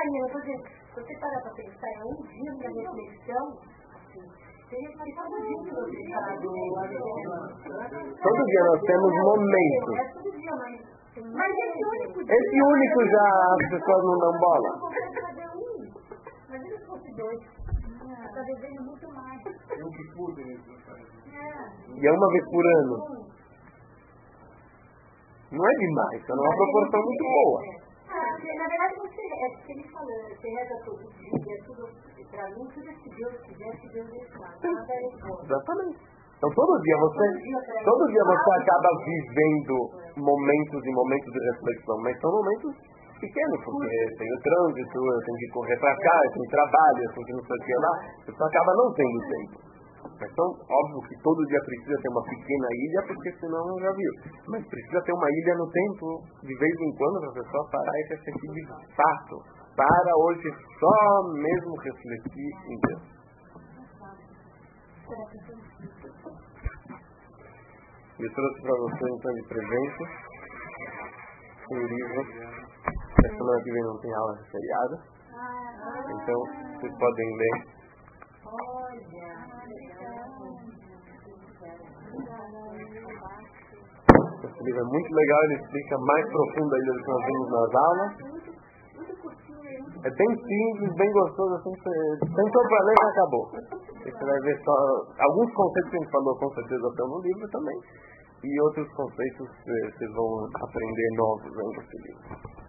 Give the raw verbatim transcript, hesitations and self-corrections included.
Marina, por exemplo, se você parar para pensar em um dia da reflexão, seria que todo dia que você fala do todo dia nós temos momentos. É todo dia, mas... Mas esse único dia... Esse único já as pessoas não dão bola. Imagina se fosse dois. Está devendo muito mais. Eu que pude isso. E é uma vez por ano. Não é demais, é uma proporção muito boa. Ah, na verdade, você, é o que ele falou, você reza todo dia, tudo, pra mim, tudo que Deus quiser, que Deus deixar. Nada é bom. Exatamente. Então todo dia você, todo dia você acaba vivendo momentos e momentos de reflexão, mas são momentos pequenos, porque tem o trânsito, eu tenho que correr pra cá, eu tenho trabalho, eu tenho que não sei o que lá, você acaba não tendo tempo. Então, óbvio que todo dia precisa ter uma pequena ilha, porque senão não já viu. Mas precisa ter uma ilha no tempo, de vez em quando, para a pessoa parar e refletir de fato. Para hoje só mesmo refletir em Deus. Eu trouxe para você então de presente um livro. A semana que vem não tem aula de feriado. Então, vocês podem ler. Esse livro é muito legal, ele explica mais profundo ainda do que nós vimos nas aulas. É bem simples, bem gostoso, assim, você sentou para ler e acabou. E você vai ver só alguns conceitos que a gente falou, com certeza estão no livro também, e outros conceitos que vocês vão aprender novos aí nesse livro.